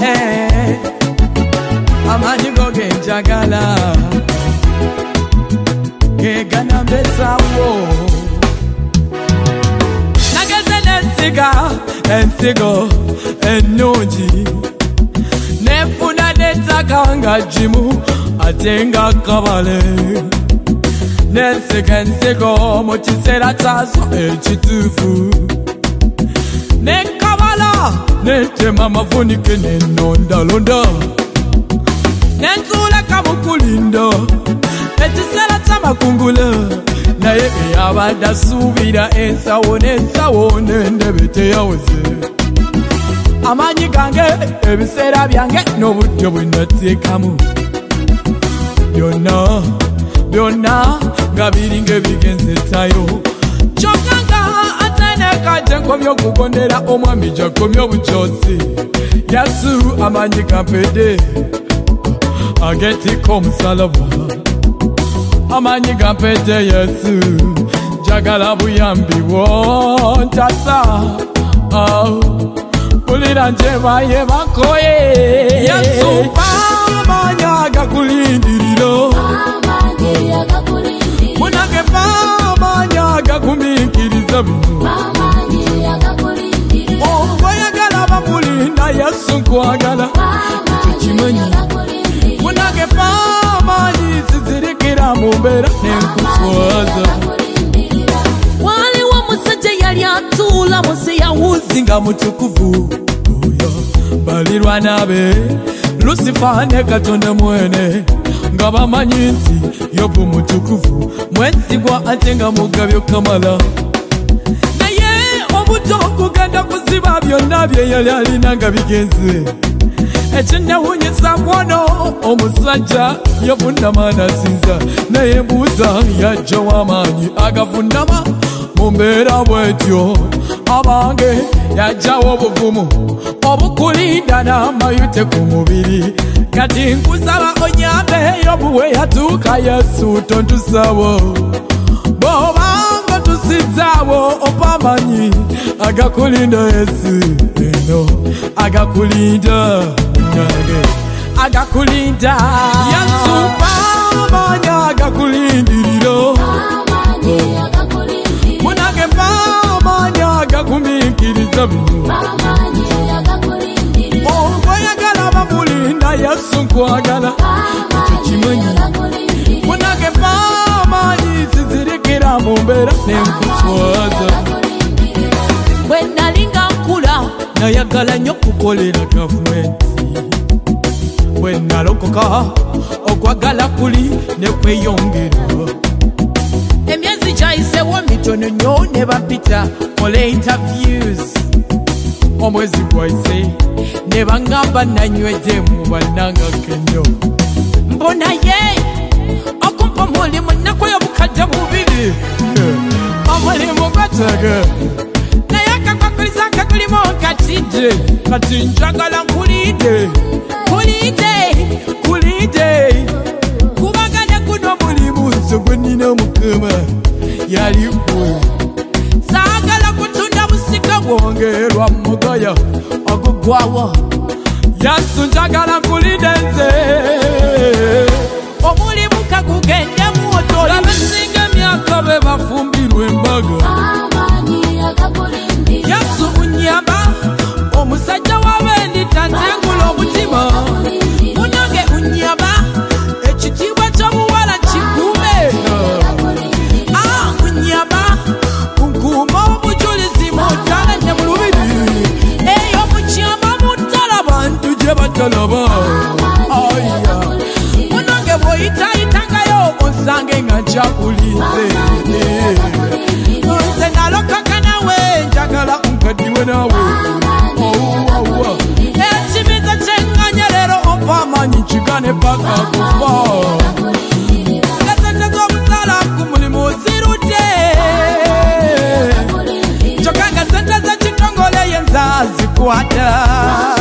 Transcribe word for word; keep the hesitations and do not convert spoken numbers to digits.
eh amanyi go genjagala gegana besawo nageze nensiga ensigo ennungi nefuna nettaka nga jimu ate nga kabale nensiga ensigo mu kiseera kyazo ekituufu nekabala netema amafunike nenondalonda nentuleka mukulinda ekiseera kyamakungula naye eyabadde asuubira ensawo n'ensawo n'endebe teyawoze amaanyi gange ebiseera byange n'obudde bwe nateekamu byonna byonna nga biringa ebigenze tayo kyokka nga ate nekajje nkomye okugondera omwami gyakomye obukyose yasu amaanyi gampedde agetiko omusalaba amanyi gampedde yesu jagala buyambi bwo ntasa pulira nje baye bakoye yesu amanyi agakulindiriro munange amanyi agakumiikiriza bino okweyagala bakulinda yesu nkwagala ekyo kimanyi munange amanyi sizirikira mumbeera nenkuswaza waliwo musajja yali atuula munsi yawuzi nga mutukuvu oyo balirwana be lusifa ne katonda mwene nga bamanyi nti yobu mutukuvu mwesigwa ate nga mugabyo kamala naye obuto okugenda kuziba byonna bye yali alina nga bigenze ekinewunyisa mwono omusajja yavundama nasinza naye mbuuza yajja w'amaanyi agavundama mu mbeera bwetyo abange yajjawo obuvumu obukulinda n'amayute ku mubiri kati nkusaba onyambe yobu we yatuuka yesu tontusabo bw'obanga tusizaawo opamanyi agakulinda yesu eno agakulinda agakulinda yesu amanyi agakulindiriro munange amanyi agakumiikiriza bino okweyagala bamulinda yesu nkwagala ekyo kimanyi munange amanyi sizirikira mu mbeera nenkuswaza bwe nalinga nkula nayagala nnyo kukolera gavumenti bwe nalokoka okwagala kuli ne kweyongera emyezi gyayisewo mitono nnyo ne bapita kola interviews omwezi gwayise ne baŋŋamba nanywedde mu bannanga kennyo mbonaye okumpa omulimu nnaku y'obukadde bubiri omulimu gwataga naye akakwakuliza akakulimu katidde kati njagala nkulinde kulinde kulinde kubagane guno mulimu nze gwe nnina mukama yalikwe saagala kutunda busika bwongerwa mugaya ogugwawo yasu njagala nkulinde nze omulimu kagugendemu otoli abasinga emyaka be bafumbirwa embaga yasu unyamba omusajja w'abendi tantengula omutima munange unyamba ekitiibwa ky'obuwala kikuume unyamba nkuuma obujulizi mutala ne mu lubiri eyo mukyama mutala bantu gye batalaba munange bw'oyitayitangayo onsange nga nkyakulinze nze nalokaka nawe njagala nkaddiwe nawe ekibiza kyeŋŋanya leero ompa amaanyi nkigane paka kufa gasente z'obusaala ku mulimu ozirudde kyokka nga sente z'ekitongole yenza zikwata